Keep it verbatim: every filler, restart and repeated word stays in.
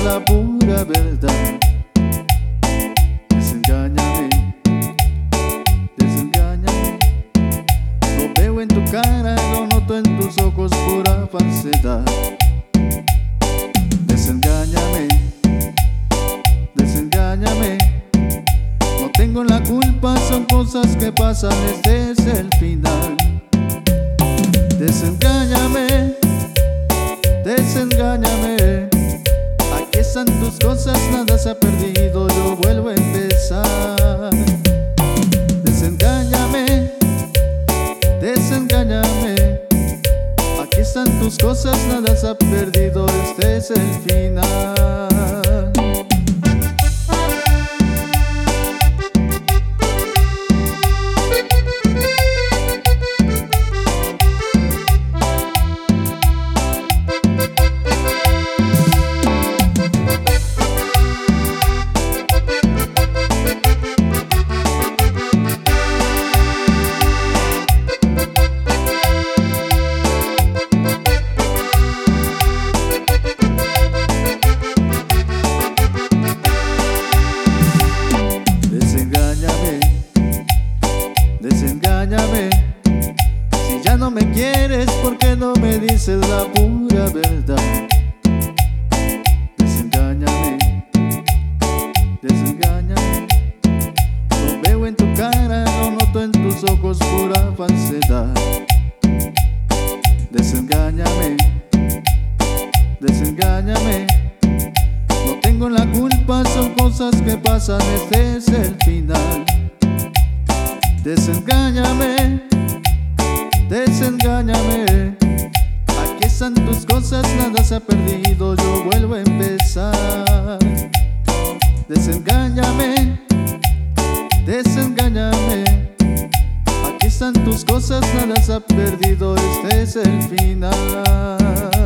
la pura verdad. Desengáñame, desengáñame. Lo veo en tu cara, lo noto en tus ojos, pura falsedad. Desengáñame, desengáñame. No tengo la culpa, son cosas que pasan, este es el final. Desengáñame, desengáñame. Aquí están tus cosas, nada se ha perdido, yo vuelvo a empezar. Desengáñame, desengáñame. Aquí están tus cosas, nada se ha perdido, este es el final. Desengáñame, si ya no me quieres, ¿por qué no me dices la pura verdad? Desengáñame, desengáñame. Lo veo en tu cara, lo noto en tus ojos, pura falsedad. Desengáñame, desengáñame. No tengo la culpa, son cosas que pasan, este es el final. Desengáñame, desengáñame. Aquí están tus cosas, nada se ha perdido, yo vuelvo a empezar. Desengáñame, desengáñame. Aquí están tus cosas, nada se ha perdido, este es el final.